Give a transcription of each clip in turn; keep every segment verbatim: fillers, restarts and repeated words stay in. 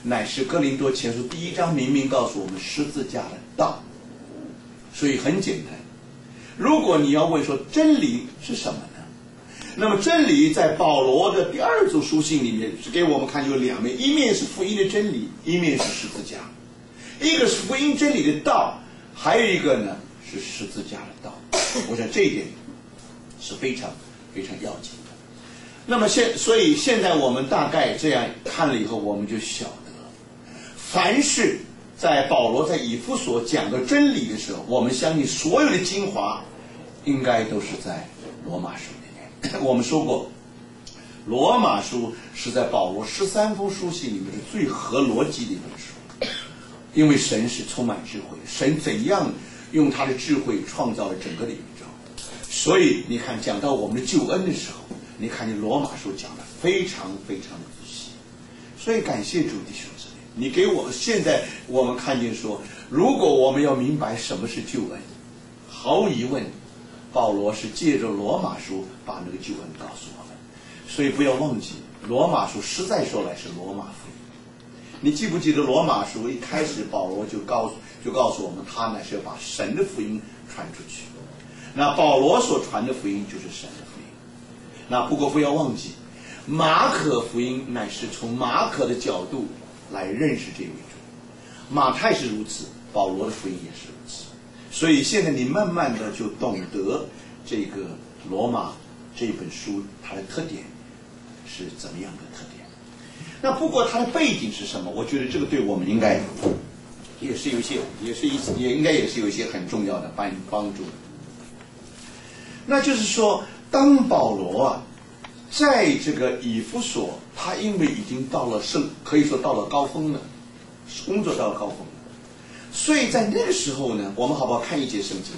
乃是哥林多前书第一章明明告诉我们十字架的道。所以很简单，如果你要问说真理是什么呢？那么真理在保罗的第二组书信里面是给我们看有两面，一面是福音的真理，一面是十字架。一个是福音真理的道，还有一个呢是十字架的道。我想这一点是非常非常要紧的。那么现所以现在我们大概这样看了以后，我们就晓得，凡是在保罗在以弗所讲的真理的时候，我们相信所有的精华应该都是在罗马书里面。我们说过，罗马书是在保罗十三封书信里面的最合逻辑的一本书，因为神是充满智慧，神怎样用他的智慧创造了整个的宇宙。所以你看讲到我们的救恩的时候，你看见罗马书讲的非常非常的仔细。所以感谢主弟兄姊妹，你给我现在我们看见说，如果我们要明白什么是救恩，毫无疑问保罗是借着罗马书把那个救恩告诉我们。所以不要忘记，罗马书实在说来是罗马福音。你记不记得罗马书一开始保罗就告诉就告诉我们，他乃是要把神的福音传出去。那保罗所传的福音就是神的福音。那不过不要忘记，马可福音乃是从马可的角度来认识这位主，马太是如此，保罗的福音也是如此。所以现在你慢慢的就懂得这个罗马这本书它的特点是怎么样的特点。那不过它的背景是什么？我觉得这个对我们应该也是有一些，也是一也应该也是有一些很重要的帮帮助。那就是说，当保罗啊，在这个以弗所，他因为已经到了圣，可以说到了高峰了，工作到了高峰了，所以在那个时候呢，我们好不好看一节圣经？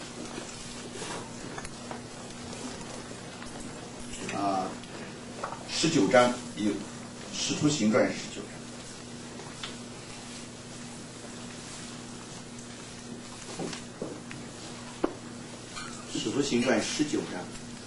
啊，十九章有《使徒行传》十九章。《使徒行传》十九章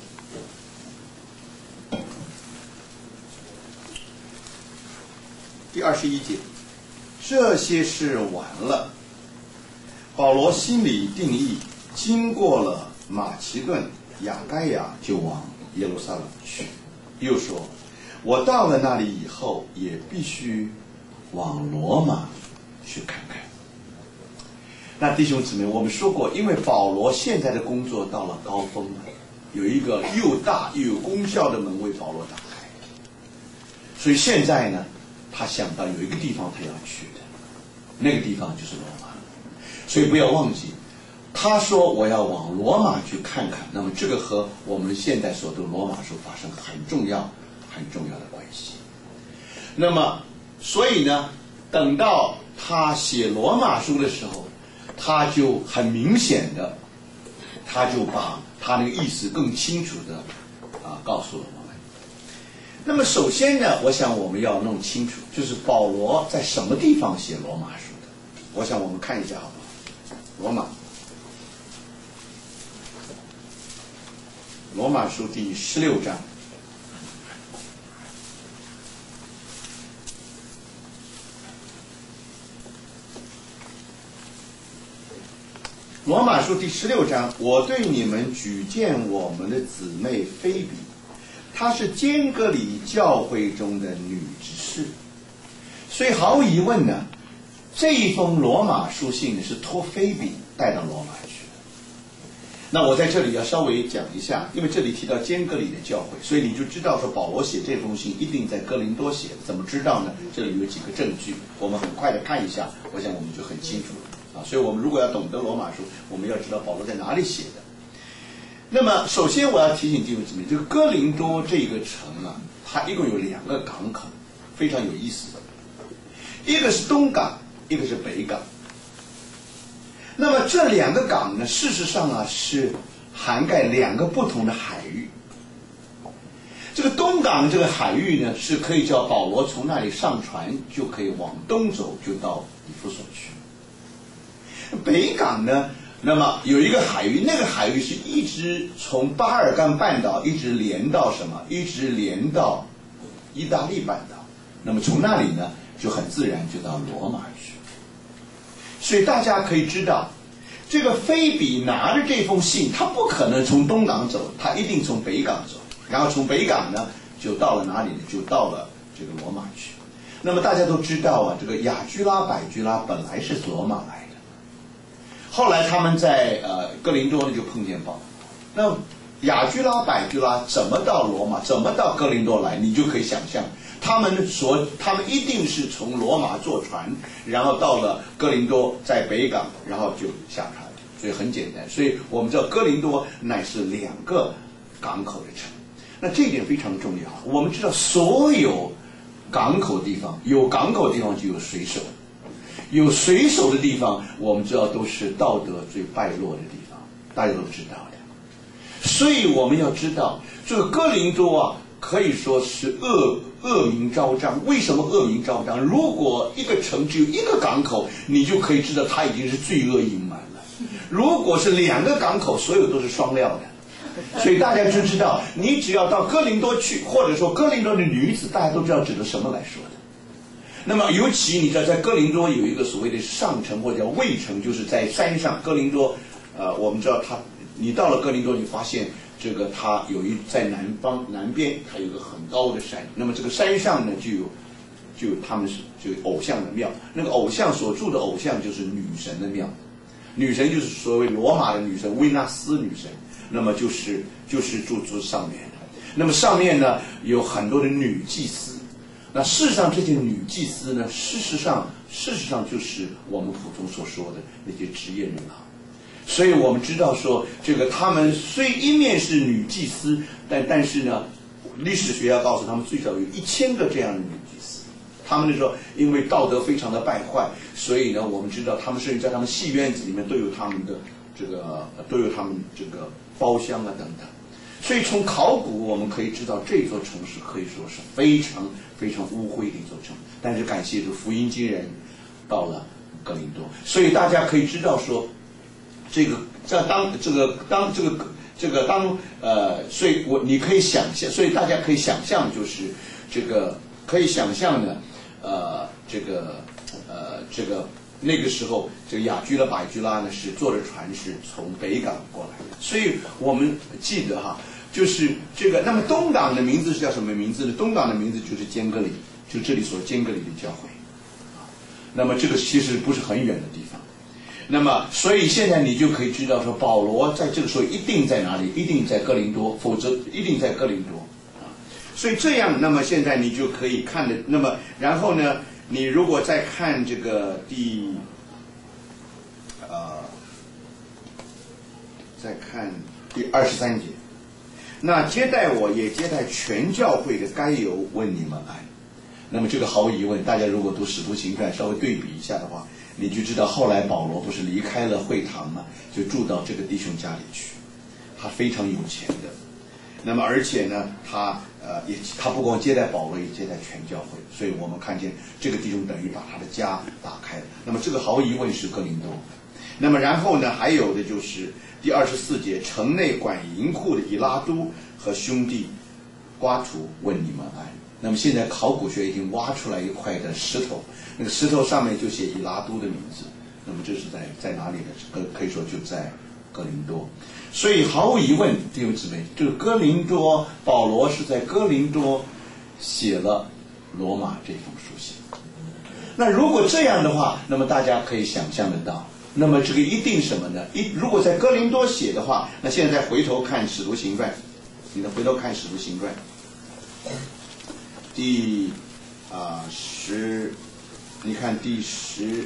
第二十一节，这些事完了，保罗心里定义，经过了马其顿、亚该亚，就往耶路撒冷去。又说，我到了那里以后，也必须往罗马去看看。那弟兄姊妹，我们说过，因为保罗现在的工作到了高峰了，有一个又大又有功效的门为保罗打开，所以现在呢，他想到有一个地方他要去的，那个地方就是罗马。所以不要忘记，他说我要往罗马去看看，那么这个和我们现在所读罗马书发生很重要很重要的关系。那么所以呢，等到他写罗马书的时候，他就很明显的，他就把他那个意思更清楚的啊告诉了我们。那么首先呢，我想我们要弄清楚，就是保罗在什么地方写罗马书的。我想我们看一下好不好？罗马，罗马书第十六章。罗马书第十六章，我对你们举荐我们的姊妹菲比，她是坚革里教会中的女执事。所以毫无疑问呢，这一封罗马书信呢是托菲比带到罗马去的。那我在这里要稍微讲一下，因为这里提到坚革里的教会，所以你就知道说保罗写这封信一定在哥林多写的。怎么知道呢？这里有几个证据，我们很快的看一下，我想我们就很清楚了。啊，所以我们如果要懂得罗马书，我们要知道保罗在哪里写的。那么首先我要提醒弟兄姊妹，这个哥林多这个城啊，它一共有两个港口，非常有意思的，一个是东港，一个是北港。那么这两个港呢，事实上啊是涵盖两个不同的海域。这个东港这个海域呢，是可以叫保罗从那里上船，就可以往东走，就到以弗所去。北港呢，那么有一个海域，那个海域是一直从巴尔干半岛一直连到什么？一直连到意大利半岛。那么从那里呢， 就很自然就到罗马去。所以大家可以知道，这个菲比拿着这封信，他不可能从东港走，他一定从北港走，然后从北港呢就到了哪里呢？就到了这个罗马去。那么大家都知道啊，这个雅居拉、百居拉本来是罗马来的，后来他们在呃哥林多呢就碰见保罗。那雅居拉、百居拉怎么到罗马？怎么到哥林多来？你就可以想象，他们所他们一定是从罗马坐船，然后到了哥林多，在北港，然后就下船。所以很简单，所以我们知道哥林多乃是两个港口的城。那这一点非常重要。我们知道所有港口地方，有港口地方就有水手，有水手的地方，我们知道都是道德最败落的地方，大家都知道的。所以我们要知道，这个哥林多啊，可以说是恶恶名昭彰。为什么恶名昭彰？如果一个城只有一个港口，你就可以知道它已经是罪恶盈满了。如果是两个港口，所有都是双料的。所以大家就知道，你只要到哥林多去，或者说哥林多的女子，大家都知道指的什么来说的。那么尤其你知道，在哥林多有一个所谓的上城或者叫卫城，就是在山上。哥林多，呃，我们知道它，你到了哥林多，你发现这个它有一在南方南边，它有一个很高的山。那么这个山上呢，就有就有他们是就有偶像的庙，那个偶像所住的偶像就是女神的庙，女神就是所谓罗马的女神维纳斯女神。那么就是就是住住上面的，那么上面呢有很多的女祭司，那事实上这些女祭司呢，事实上事实上就是我们普通所说的那些职业人行。所以我们知道说，这个他们虽一面是女祭司，但但是呢，历史学家告诉他们最少有一千个这样的女祭司。他们那时候因为道德非常的败坏，所以呢，我们知道他们甚至在他们戏院子里面都有他们的这个都有他们这个包厢啊等等。所以从考古我们可以知道，这座城市可以说是非常非常污秽的一座城。但是感谢这福音经人到了哥林多，所以大家可以知道说，这个在当这个当这个这个当呃，所以我你可以想象，所以大家可以想象，就是这个可以想象呢，呃，这个呃这个。那个时候，这个雅居拉、百居拉呢是坐着船是从北港过来的，所以我们记得哈，就是这个。那么东港的名字是叫什么名字呢？东港的名字就是坚革里，就这里所坚革里的教会。那么这个其实不是很远的地方。那么所以现在你就可以知道说，保罗在这个时候一定在哪里？一定在哥林多，否则一定在哥林多啊。所以这样，那么现在你就可以看的。那么然后呢？你如果再看这个第，呃，再看第二十三节，那接待我也接待全教会的该由问你们安。那么这个毫无疑问，大家如果读《使徒行传》稍微对比一下的话，你就知道后来保罗不是离开了会堂嘛，就住到这个弟兄家里去。他非常有钱的，那么而且呢，他。呃，也他不光接待保罗，也接待全教会，所以我们看见这个弟兄等于把他的家打开了。那么这个毫无疑问是哥林多。那么然后呢，还有的就是第二十四节，城内管银库的以拉都和兄弟瓜图问你们安。那么现在考古学已经挖出来一块的石头，那个石头上面就写以拉都的名字。那么这是在在哪里呢？可可以说就在哥林多。所以毫无疑问，弟兄姊妹，这个哥林多，保罗是在哥林多写了罗马这封书信。那如果这样的话，那么大家可以想象得到，那么这个一定什么呢？一如果在哥林多写的话，那现在回头看《使徒行传》，你再回头看《使徒行传》第啊、呃、十，你看第十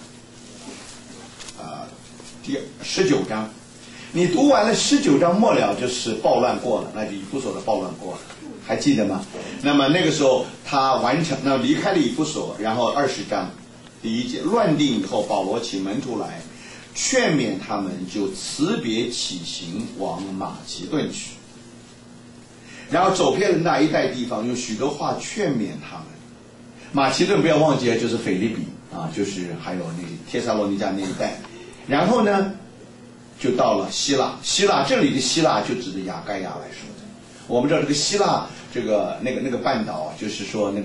啊、呃、第十九章。你读完了十九章末了，就是暴乱过了，那就以弗所的暴乱过了，还记得吗？那么那个时候他完成，那离开了以弗所，然后二十章第一节乱定以后，保罗请门徒来劝勉他们，就辞别起行往马其顿去，然后走遍了那一带地方，用许多话劝勉他们。马其顿不要忘记了，就是腓立比啊，就是还有那帖撒罗尼迦那一带，然后呢？就到了希腊，希腊这里的希腊就指的亚该亚来说的。我们知道这个希腊这个那个那个半岛啊，就是说那个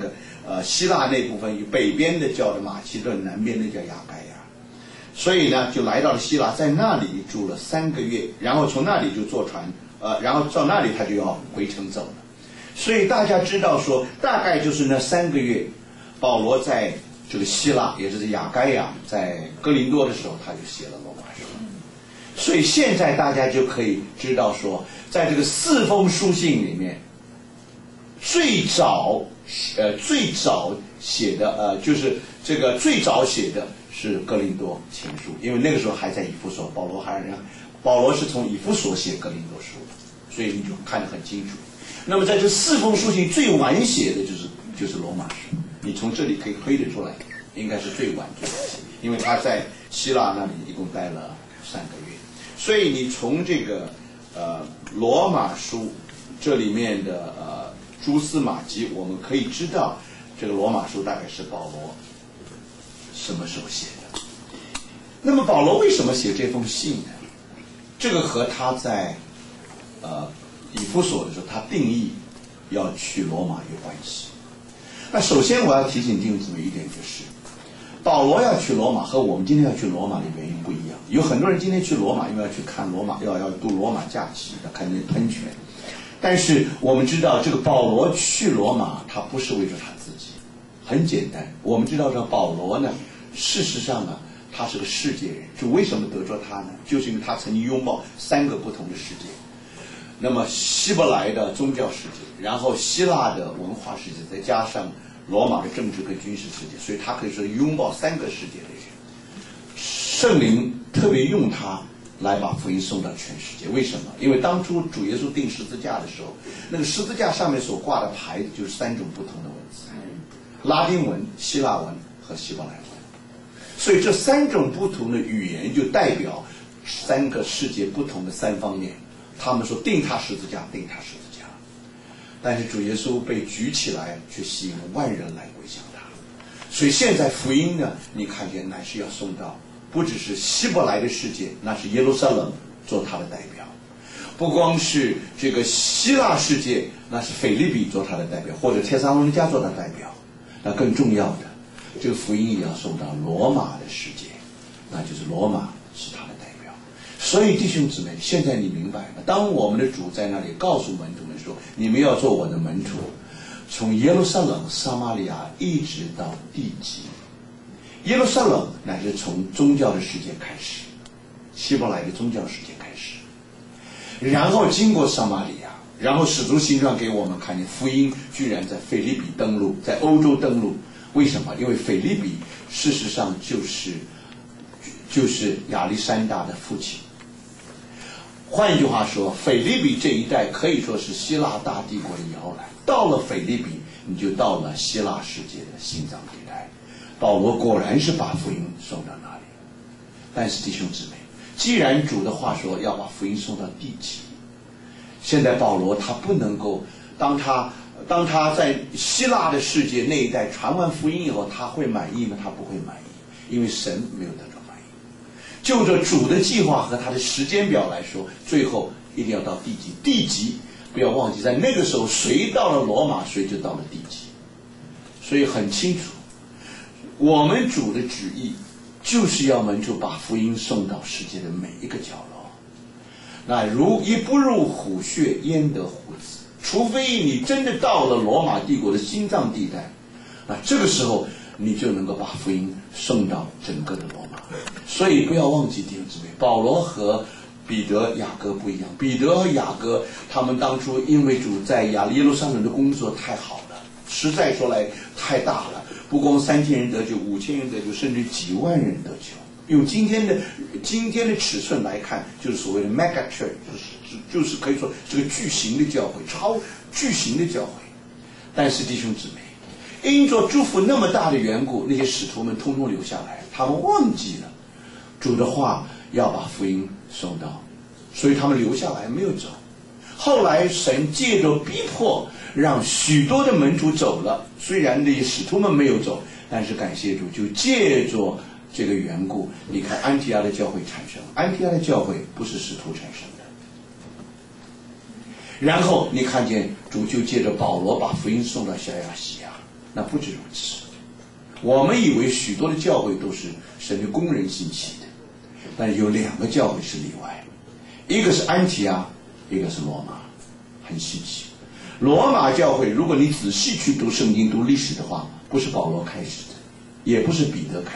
呃希腊那部分，北边的叫的马其顿，南边的叫亚该亚。所以呢，就来到了希腊，在那里住了三个月，然后从那里就坐船，呃，然后到那里他就要回城走了。所以大家知道说，大概就是那三个月，保罗在这个希腊，也就是亚该亚，在哥林多的时候，他就写了罗马书。所以现在大家就可以知道说，在这个四封书信里面，最早呃最早写的呃就是这个最早写的是哥林多前书，因为那个时候还在以弗所，保罗还让保罗是从以弗所写哥林多书的，所以你就看得很清楚。那么在这四封书信最晚写的就是就是罗马书，你从这里可以推得出来，应该是最晚最晚写，因为他在希腊那里一共待了三个月。所以你从这个呃罗马书这里面的呃蛛丝马迹，我们可以知道这个罗马书大概是保罗什么时候写的。那么保罗为什么写这封信呢？这个和他在呃以弗所的时候他定义要去罗马有关系。那首先我要提醒弟兄姊妹一点，就是保罗要去罗马和我们今天要去罗马的原因不一样。有很多人今天去罗马，因为要去看罗马，要要读罗马假期，要看那喷泉。但是我们知道，这个保罗去罗马，他不是为了他自己，很简单。我们知道这保罗呢，事实上呢，他是个世界人。就为什么得着他呢？就是因为他曾经拥抱三个不同的世界。那么希伯来的宗教世界，然后希腊的文化世界，再加上罗马的政治跟军事世界，所以他可以说拥抱三个世界的人。圣灵特别用他来把福音送到全世界。为什么？因为当初主耶稣钉十字架的时候，那个十字架上面所挂的牌子就是三种不同的文字，拉丁文、希腊文和希伯来文。所以这三种不同的语言就代表三个世界不同的三方面。他们说钉他十字架，钉他十字架，但是主耶稣被举起来，却吸引万人来归向他。所以现在福音呢，你看见乃是要送到不只是希伯来的世界，那是耶路撒冷做他的代表；不光是这个希腊世界，那是腓立比做他的代表，或者帖撒罗尼迦做他的代表。那更重要的，这个福音也要送到罗马的世界，那就是罗马是他的代表。所以弟兄姊妹，现在你明白了，当我们的主在那里告诉门徒们说，你们要做我的门徒，从耶路撒冷、撒玛利亚一直到地极。耶路撒冷乃是从宗教的世界开始，希伯来的宗教世界开始，然后经过撒玛利亚，然后使徒行传给我们看见福音居然在腓立比登陆，在欧洲登陆。为什么？因为腓立比事实上就是就是亚历山大的父亲。换一句话说，腓立比这一带可以说是希腊大帝国的摇篮。到了腓立比，你就到了希腊世界的心脏地带。保罗果然是把福音送到那里。但是弟兄姊妹，既然主的话说要把福音送到地极，现在保罗他不能够，当他当他在希腊的世界那一带传完福音以后，他会满意吗？他不会满意，因为神没有得着满意。就着主的计划和他的时间表来说，最后一定要到地极。地极不要忘记，在那个时候谁到了罗马，谁就到了地极。所以很清楚，我们主的旨意就是要门徒把福音送到世界的每一个角落。那如一不入虎穴，焉得虎子？除非你真的到了罗马帝国的心脏地带，那这个时候你就能够把福音送到整个的罗马。所以不要忘记弟兄姊妹，保罗和彼得、雅各不一样。彼得和雅各他们当初因为主在亚耶路撒冷的工作太好了，实在说来太大了，不光三千人得救，五千人得救，甚至几万人得救。用今天的今天的尺寸来看，就是所谓的 mega church， 就是就是可以说这个巨型的教会，超巨型的教会。但是弟兄姊妹，因着祝福那么大的缘故，那些使徒们通通留下来，他们忘记了主的话要把福音送到，所以他们留下来没有走。后来神借着逼迫，让许多的门徒走了，虽然那些使徒们没有走，但是感谢主，就借着这个缘故，你看安提阿的教会产生，安提阿的教会不是使徒产生的。然后你看见主就借着保罗把福音送到小亚细亚， 那不止如此。我们以为许多的教会都是神的工人兴起的，但有两个教会是例外，一个是安提阿，一个是罗马，很稀奇。罗马教会，如果你仔细去读圣经、读历史的话，不是保罗开始的，也不是彼得开